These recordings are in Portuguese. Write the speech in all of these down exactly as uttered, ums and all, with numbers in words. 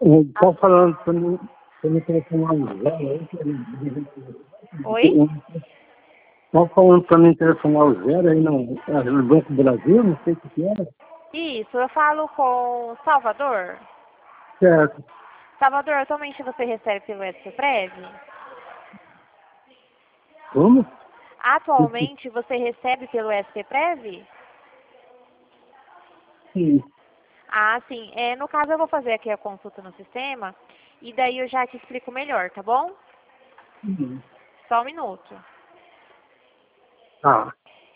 Estão falando para mim, para me telefonar um zero aí, que Oi? estão falando para mim telefonar o zero aí no, no Banco do Brasil, não sei o que que era. Isso, eu falo com Salvador. Certo. Salvador, atualmente você recebe pelo SPREV? Como? Atualmente você recebe pelo SPREV? Sim. Ah, sim. É, no caso, eu vou fazer aqui a consulta no sistema e daí eu já te explico melhor, tá bom? Sim. Só um minuto. Ah.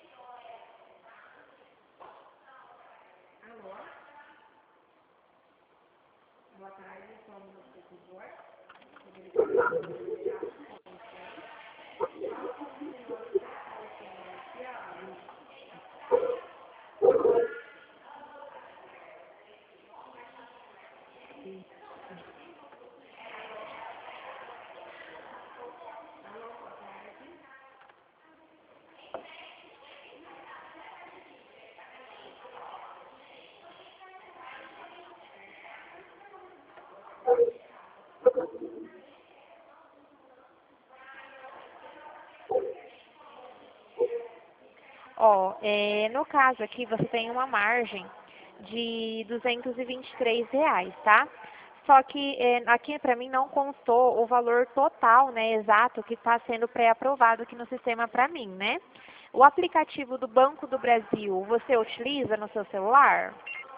Ó, é, no caso aqui você tem uma margem de duzentos e vinte e três reais, tá? Só que é, aqui para mim não constou o valor total, né, exato, que está sendo pré-aprovado aqui no sistema para mim, né? O aplicativo do Banco do Brasil, você utiliza no seu celular?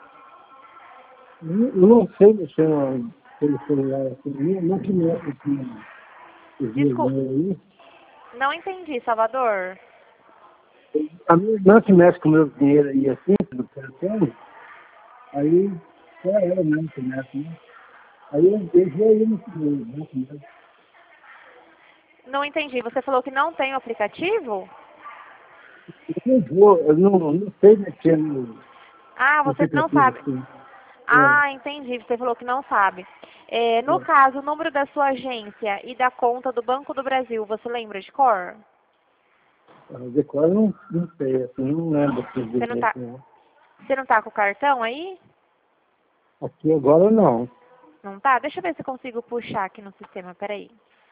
Eu não sei mexer no pelo celular assim, não, não que mexe assim, os Desculpa, dinheirinhos aí. não entendi, Salvador. A minha irmã que mexe com o meu dinheiro aí assim, do cartão, aí só ela mesmo que mexe, né? Aí eu, eu vou aí no banco mesmo. Não entendi. Você falou que não tem o aplicativo? Eu não vou, eu não, não sei mexer no, Ah, no você não aplicativo sabe. assim. É, Ah, entendi. Você falou que não sabe. É, no é. caso, o número da sua agência e da conta do Banco do Brasil, você lembra de cor? A decora eu não, não sei, assim, não lembro assim Você não tá, direito, não. você não tá com o cartão aí? Aqui agora não. Não tá? Deixa eu ver se eu consigo puxar aqui no sistema. Peraí.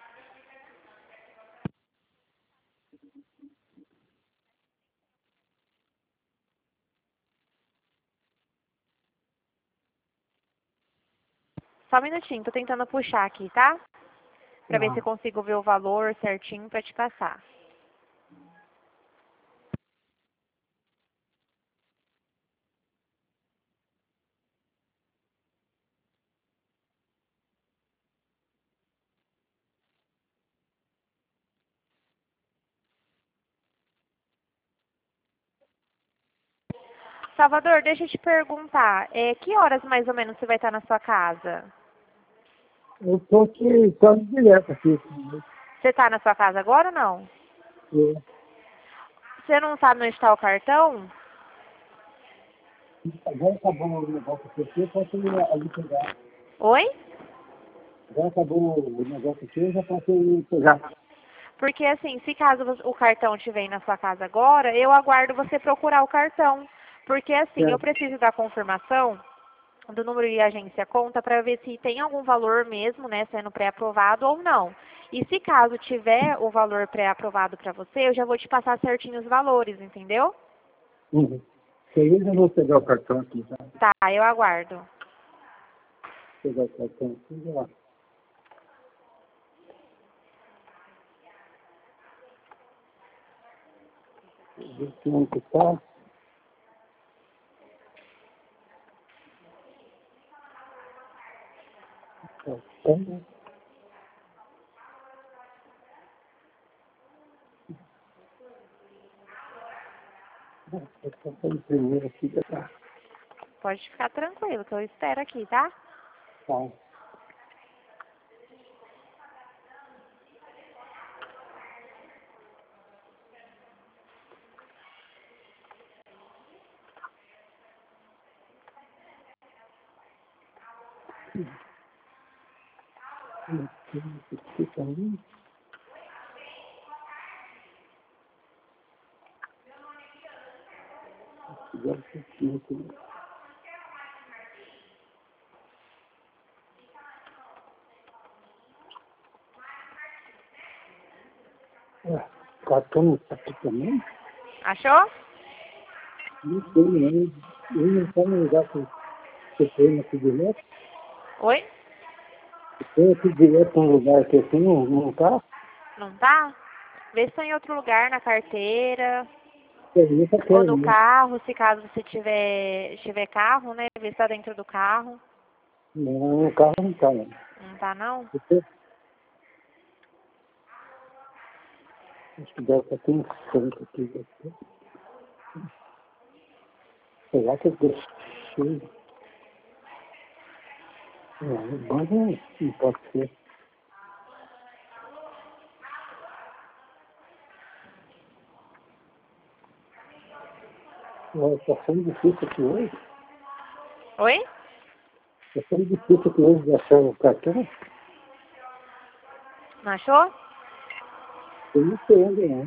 Só um minutinho. Tô tentando puxar aqui, tá? Pra ver se eu Ah, consigo ver o valor certinho pra te passar. Salvador, deixa eu te perguntar. É, que horas mais ou menos você vai estar na sua casa? eu tô aqui quase direto aqui. Assim, Você tá na sua casa agora ou não? né? Você não sabe onde está o cartão? É, agora acabou o negócio aqui, eu posso ir ali pegar. Oi? Agora acabou o negócio aqui, eu já posso ir pegar. Porque assim, se caso vo- o cartão estiver aí na sua casa agora, eu aguardo você procurar o cartão. Porque assim, eu Certo. preciso da confirmação do número de agência conta para ver se tem algum valor mesmo, né, sendo pré-aprovado ou não. E se caso tiver o valor pré-aprovado para você, eu já vou te passar certinho os valores, entendeu? Uhum. Aí eu já vou pegar o cartão aqui, tá? Tá, eu aguardo. Pegar o cartão aqui, já. vinte e um que tá. Cartão. Eu tô imprimir aqui, já tá. Pode ficar tranquilo, que eu espero aqui, tá? Tá. Aqui também. Agora aqui, aqui. É, cartão aqui também? Achou? Não sei, não. Eu não estou no lugar que você tem aqui direto. Oi? Tem aqui direto um lugar que assim, não, não tá? Não tá? Vê se tá em outro lugar, na carteira, Eu só ou quero no mesmo. carro, se caso você tiver, tiver carro, né? Vê se tá dentro do carro. Não, o carro não tá, não. Não tá, não? Porque acho que deve estar aqui um santo aqui. Sei lá que eu deixei. Não, agora não, não pode ser. Está sendo difícil aqui hoje. Oi? Está sendo difícil aqui hoje de achar o cartão. Não achou? Eu não sei onde é.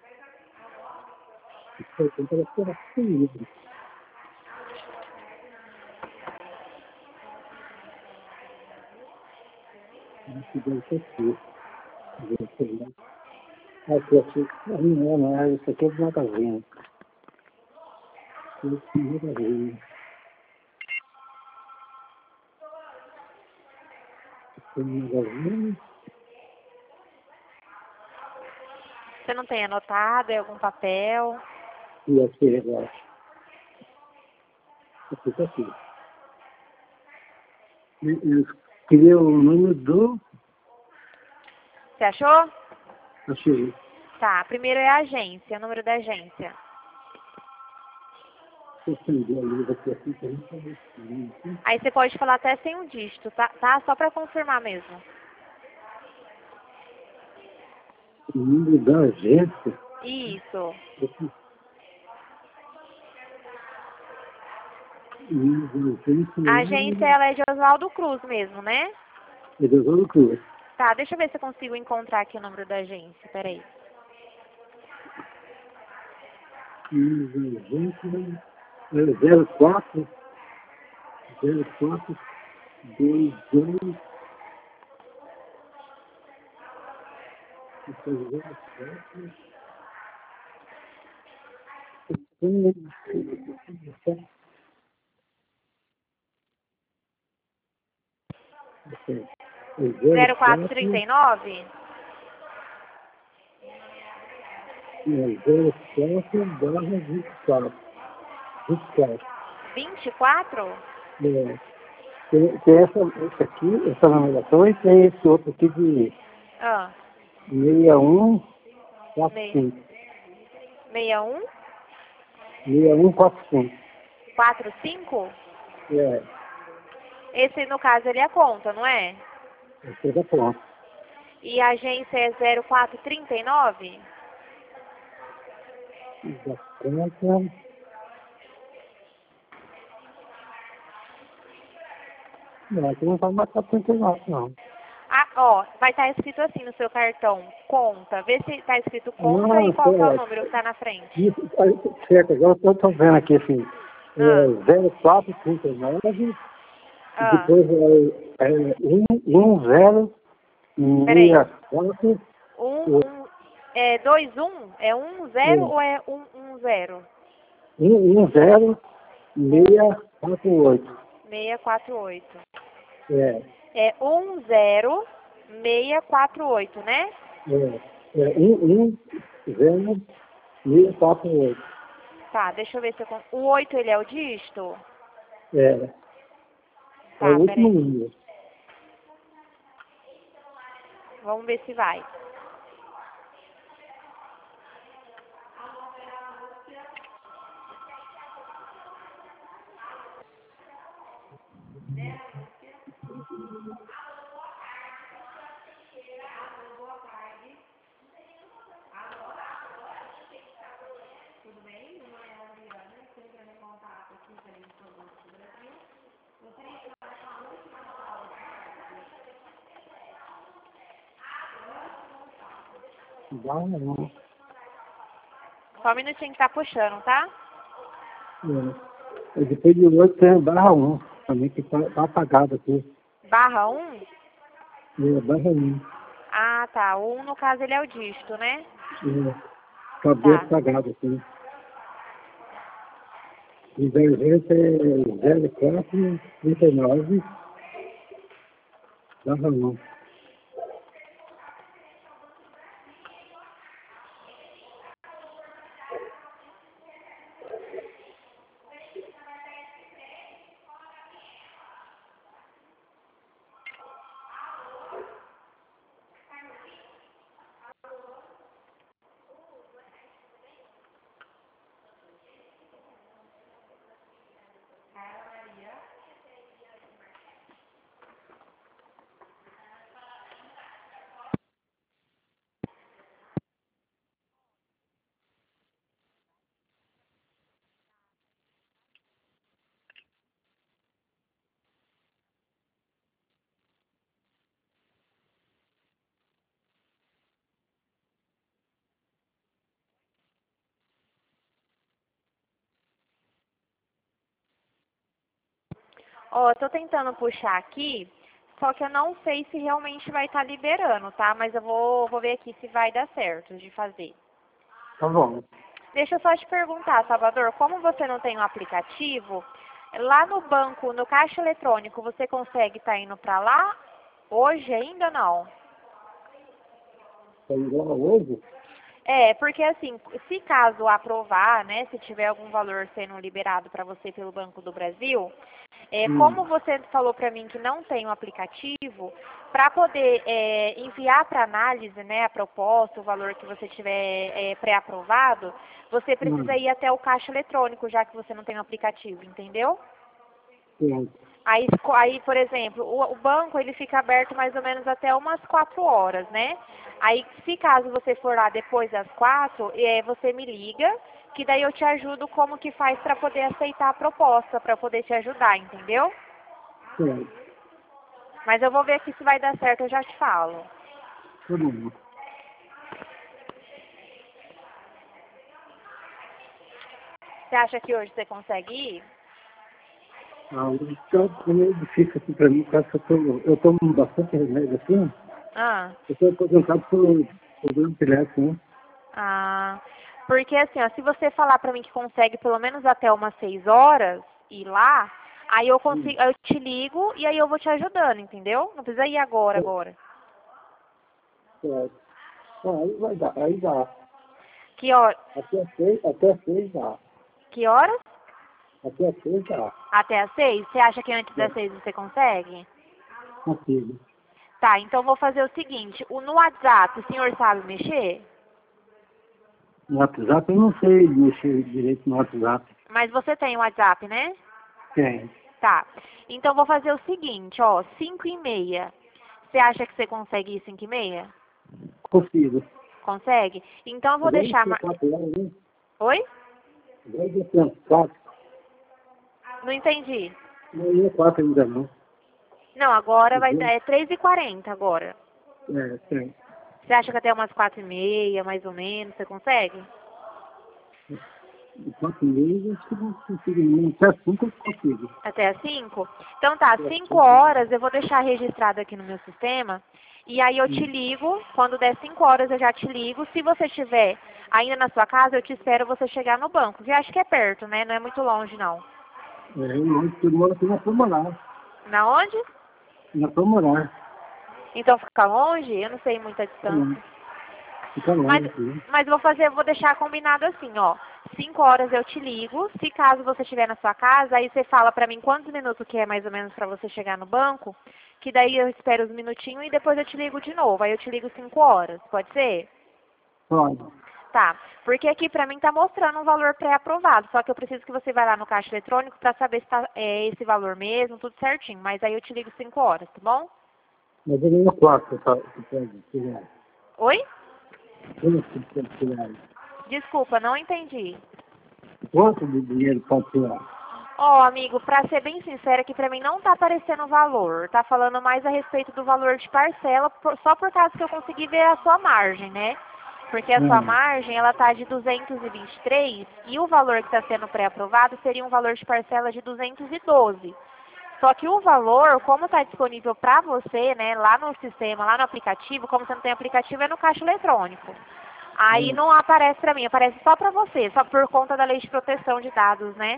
O cartão parece que era sumido. Acho que deve ser aqui. Deve ser lá. Aqui, aqui. Não, não é. Isso aqui é do magazine. Isso aqui é do magazine. Isso é do magazine. Você não tem anotado em algum papel? E aqui, eu acho. Aqui está aqui. Eu eu queria o nome do... Você achou? Achei. Tá, primeiro é a agência, o número da agência. Eu acendi a luz aqui assim, que a gente tá vendo. Aí você pode falar até sem um dígito, tá? tá? Só pra confirmar mesmo. O número da agência. Isso. Esse número da A agência agência, ela é de Oswaldo Cruz mesmo, né? é do Oswaldo Cruz. Tá, deixa eu ver se eu consigo encontrar aqui o número da agência, peraí. O número da agência é zero quatro zero quatro dois dois zero quatro zero zero quatro trinta quatro e nove? zero quatro barra vinte e quatro. vinte e quatro. vinte e quatro? É, tem, tem essa, essa aqui, essa numeração, e tem esse outro aqui de Ah, seis um quatro cinco. sessenta e um? seis um quatro cinco. quarenta e cinco? É, Esse, no caso, ele é a conta, não é? esse é pronto. E a agência é zero quatro trinta e nove? Da conta, não, aqui não vai marcar trinta e nove, não. Ah, ó, vai estar escrito assim no seu cartão, conta. Vê se está escrito conta e Ah, qual que é o número que está na frente. isso, aí, certo, agora eu estou vendo aqui assim, Ah, é zero quatro trinta e nove, e ah, depois é, é um zero peraí. seis quatro, Um, um, é dois, um? É um, zero ou é um, um, zero? um zero Um, seis quatro oito. seis, quatro, oito. É, É um, zero, seis, quatro, oito, né? é, é um zero seis quatro oito. Tá, deixa eu ver se eu... con- O oito, ele é o dígito? É, é o Tá, último peraí. número. Vamos ver se vai. Dá um, Só um minutinho que tá puxando, tá? é, e depois de oito tem a barra um, também que está tá apagado aqui. Barra um? É, barra um. Ah, tá. O um, no caso, ele é o dígito, né? É, acabou Tá. pagado, assim. Divergente é zero quatro trinta e nove, barra um. Ó, eu tô tentando puxar aqui, só que eu não sei se realmente vai estar liberando, tá? Mas eu vou, vou ver aqui se vai dar certo de fazer. Tá bom. Deixa eu só te perguntar, Salvador, como você não tem um aplicativo, lá no banco, no caixa eletrônico, você consegue estar indo pra lá? Hoje ainda não? Tá igual a hoje? É, porque assim, se caso aprovar, né, se tiver algum valor sendo liberado para você pelo Banco do Brasil, é, Hum. como você falou para mim que não tem um aplicativo, para poder é, enviar para análise, né, a proposta, o valor que você tiver é, pré-aprovado, você precisa Hum. ir até o caixa eletrônico, já que você não tem um aplicativo, entendeu? Certo. Aí, esco- aí, por exemplo, o, o banco ele fica aberto mais ou menos até umas quatro horas, né? Aí, se caso você for lá depois das quatro, eh, você me liga, que daí eu te ajudo como que faz para poder aceitar a proposta, para poder te ajudar, entendeu? Certo. Mas eu vou ver aqui se vai dar certo, eu já te falo. Tá bom. Você acha que hoje você consegue ir? Ah, então, é meio difícil assim pra mim, por causa que eu, tô, eu tomo bastante remédio assim. Ah, Eu tô aposentado por problema elétrico, né? ah, porque assim, ó, se você falar pra mim que consegue pelo menos até umas seis horas ir lá, aí eu Hum. consigo, eu te ligo e aí eu vou te ajudando, entendeu? Não precisa ir agora, agora. Certo. Ah, aí vai dar, aí dá. Que hora? Até seis, até seis dá. Que horas? Até seis dá. Até às seis? Você acha que antes das É, seis você consegue? consigo. Tá, então vou fazer o seguinte, o, no WhatsApp, o senhor sabe mexer? No WhatsApp eu não sei mexer direito no WhatsApp. Mas você tem o WhatsApp, né? Tem. Tá. Então vou fazer o seguinte, ó, cinco e meia. Você acha que você consegue ir cinco e meia? Consigo. Consegue? Então eu vou Agora deixar... é mar- quatro horas, né? Oi? Agora é tempo. Quatro. Não entendi. Não é quatro ainda não. Não, agora vai Uhum. é três e quarenta agora. É, tem. Você acha que até umas quatro e meia, mais ou menos, você consegue? De quatro meses, acho que não consigo. Não, até cinco eu consigo. Até às cinco? Então tá, Até cinco cinco. horas eu vou deixar registrado aqui no meu sistema. E aí eu te Hum. ligo, quando der cinco horas eu já te ligo. Se você estiver ainda na sua casa, eu te espero você chegar no banco. Que eu acho que é perto, né? Não é muito longe não. É, não, porque eu moro aqui na Pomorar. Na onde? Na Pomorar. Então fica longe? Eu não sei muita Tá bom. distância. Fica Mas, longe aqui. mas vou fazer, vou deixar combinado assim, ó. Cinco horas eu te ligo. Se caso você estiver na sua casa, aí você fala pra mim quantos minutos que é mais ou menos pra você chegar no banco. Que daí eu espero os minutinhos e depois eu te ligo de novo. Aí eu te ligo cinco horas, pode ser? Pode. Tá. Porque aqui pra mim tá mostrando um valor pré-aprovado. Só que eu preciso que você vá lá no caixa eletrônico pra saber se tá é, esse valor mesmo, tudo certinho. Mas aí eu te ligo cinco horas, tá bom? Mas ele não é quatro, tá? Que pode tirar. Oi? Quanto que pode tirar? Desculpa, não entendi. Quanto de dinheiro pode tirar? Ó, amigo, pra ser bem sincera, aqui pra mim não tá aparecendo o valor. Tá falando mais a respeito do valor de parcela, por- só por causa que eu consegui ver a sua margem, né? Porque a sua Hum. margem, ela tá de duzentos e vinte e três e o valor que está sendo pré-aprovado seria um valor de parcela de duzentos e doze. Só que o valor, como está disponível para você, né, lá no sistema, lá no aplicativo, como você não tem aplicativo, é no caixa eletrônico. Aí Hum. não aparece pra mim, aparece só pra você, só por conta da lei de proteção de dados, né?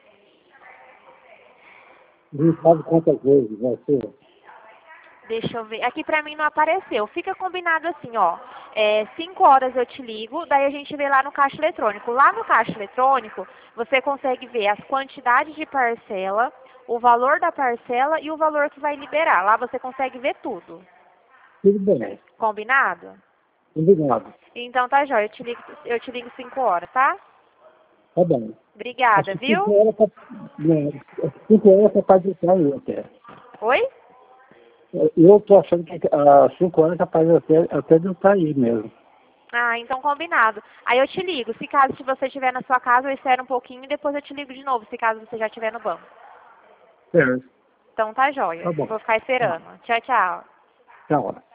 Não sabe quantas vezes vai ser. Deixa eu ver. Aqui pra mim não apareceu. Fica combinado assim, ó. É, cinco horas eu te ligo, daí a gente vê lá no caixa eletrônico. Lá no caixa eletrônico, você consegue ver as quantidades de parcela, o valor da parcela e o valor que vai liberar. Lá você consegue ver tudo. Tudo bem. Combinado? Combinado. Então tá jóia. Eu te ligo, eu te ligo cinco horas, tá? Tá bom. Obrigada, Acho que viu? cinco horas tá, né, cinco horas é capaz de estar aí até. Oi? Eu tô achando que às cinco horas é capaz de até, até de eu estar aí mesmo. Ah, então combinado. Aí eu te ligo. Se caso se você estiver na sua casa, eu espero um pouquinho e depois eu te ligo de novo, se caso você já estiver no banco. Certo. Então tá jóia. Tá bom. Vou ficar Tá. esperando. Tchau, tchau. Tchau.